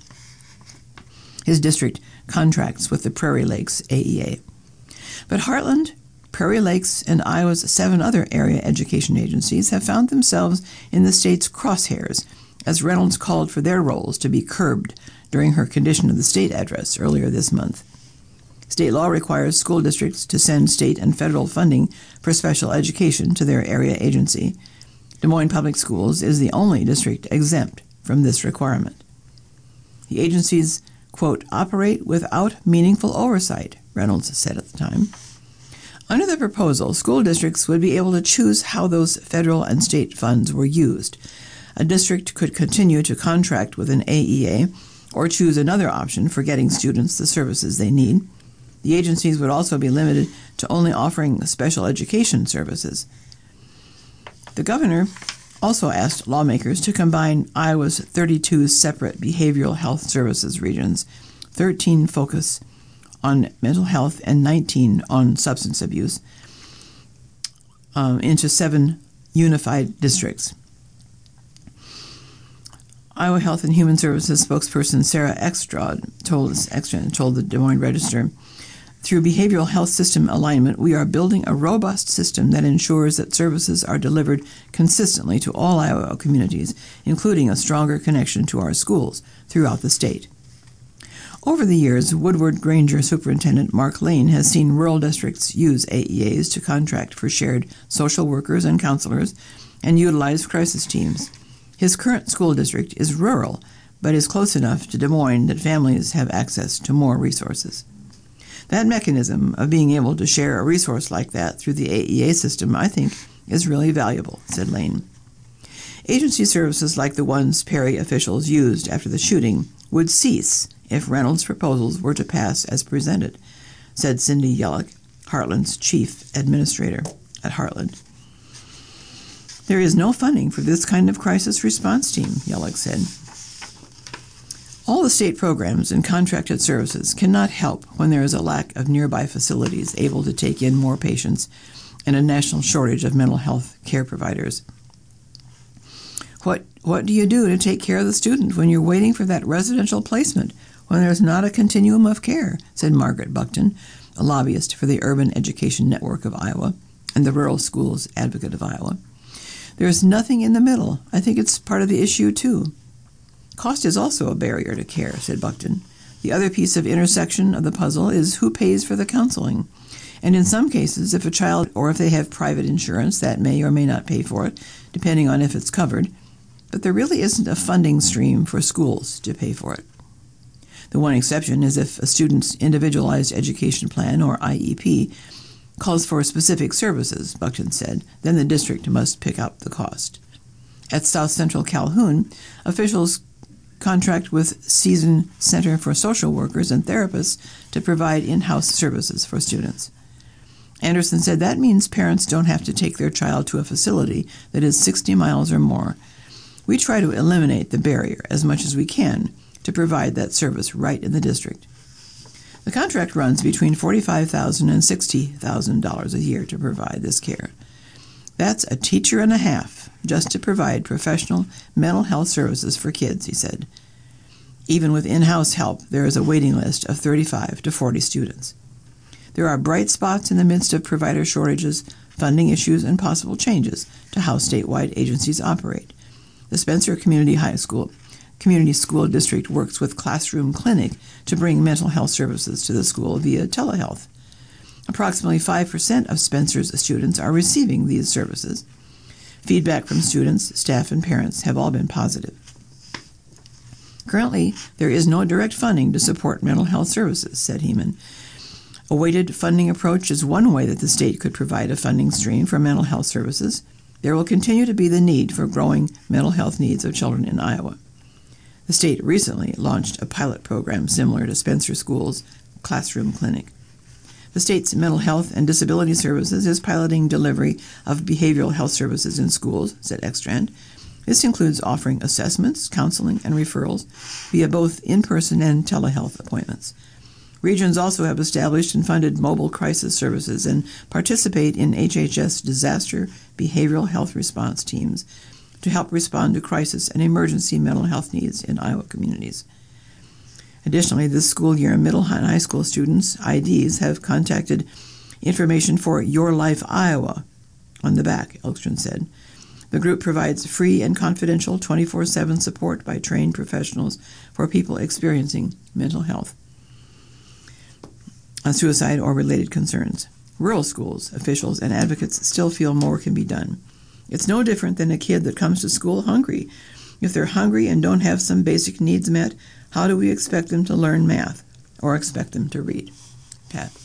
His district contracts with the Prairie Lakes AEA. But Heartland, Prairie Lakes, and Iowa's 7 other area education agencies have found themselves in the state's crosshairs as Reynolds called for their roles to be curbed during her Condition of the State address earlier this month. State law requires school districts to send state and federal funding for special education to their area agency. Des Moines Public Schools is the only district exempt from this requirement. The agencies, quote, operate without meaningful oversight, Reynolds said at the time. Under the proposal, school districts would be able to choose how those federal and state funds were used. A district could continue to contract with an AEA or choose another option for getting students the services they need. The agencies would also be limited to only offering special education services. The governor also asked lawmakers to combine Iowa's 32 separate behavioral health services regions, 13 focus on mental health and 19 on substance abuse, into 7 unified districts. Iowa Health and Human Services spokesperson Sarah Ekstrad told the Des Moines Register, "Through behavioral health system alignment, we are building a robust system that ensures that services are delivered consistently to all Iowa communities, including a stronger connection to our schools throughout the state." Over the years, Woodward Granger Superintendent Mark Lane has seen rural districts use AEAs to contract for shared social workers and counselors and utilize crisis teams. His current school district is rural, but is close enough to Des Moines that families have access to more resources. That mechanism of being able to share a resource like that through the AEA system, I think, is really valuable, said Lane. Agency services like the ones Perry officials used after the shooting would cease if Reynolds' proposals were to pass as presented, said Cindy Yellick, Heartland's chief administrator at Heartland. There is no funding for this kind of crisis response team, Yellick said. All the state programs and contracted services cannot help when there is a lack of nearby facilities able to take in more patients and a national shortage of mental health care providers. What do you do to take care of the student when you're waiting for that residential placement, when there's not a continuum of care, said Margaret Buckton, a lobbyist for the Urban Education Network of Iowa and the Rural Schools Advocate of Iowa. There's nothing in the middle. I think it's part of the issue, too. Cost is also a barrier to care, said Buckton. The other piece of intersection of the puzzle is who pays for the counseling. And in some cases, if a child or if they have private insurance, that may or may not pay for it, depending on if it's covered. But there really isn't a funding stream for schools to pay for it. The one exception is if a student's individualized education plan, or IEP, calls for specific services, Buckton said, then the district must pick up the cost. At South Central Calhoun, officials contract with Season Center for Social Workers and Therapists to provide in-house services for students. Anderson said that means parents don't have to take their child to a facility that is 60 miles or more. We try to eliminate the barrier as much as we can to provide that service right in the district. The contract runs between $45,000 and $60,000 a year to provide this care. That's a teacher and a half just to provide professional mental health services for kids, he said. Even with in-house help, there is a waiting list of 35 to 40 students. There are bright spots in the midst of provider shortages, funding issues, and possible changes to how statewide agencies operate. The Spencer Community School District works with Classroom Clinic to bring mental health services to the school via telehealth. Approximately 5% of Spencer's students are receiving these services. Feedback from students, staff, and parents have all been positive. Currently, there is no direct funding to support mental health services, said Heeman. A weighted funding approach is one way that the state could provide a funding stream for mental health services. There will continue to be the need for growing mental health needs of children in Iowa. The state recently launched a pilot program similar to Spencer School's Classroom Clinic. The state's Mental Health and Disability Services is piloting delivery of behavioral health services in schools, said Ekstrand. This includes offering assessments, counseling, and referrals via both in-person and telehealth appointments. Regions also have established and funded mobile crisis services and participate in HHS disaster behavioral health response teams to help respond to crisis and emergency mental health needs in Iowa communities. Additionally, this school year, middle and high school students, IDs, have contacted information for Your Life Iowa on the back, Ekstrand said. The group provides free and confidential 24/7 support by trained professionals for people experiencing mental health, suicide, or related concerns. Rural schools, officials, and advocates still feel more can be done. It's no different than a kid that comes to school hungry. If they're hungry and don't have some basic needs met, how do we expect them to learn math or expect them to read? Pat.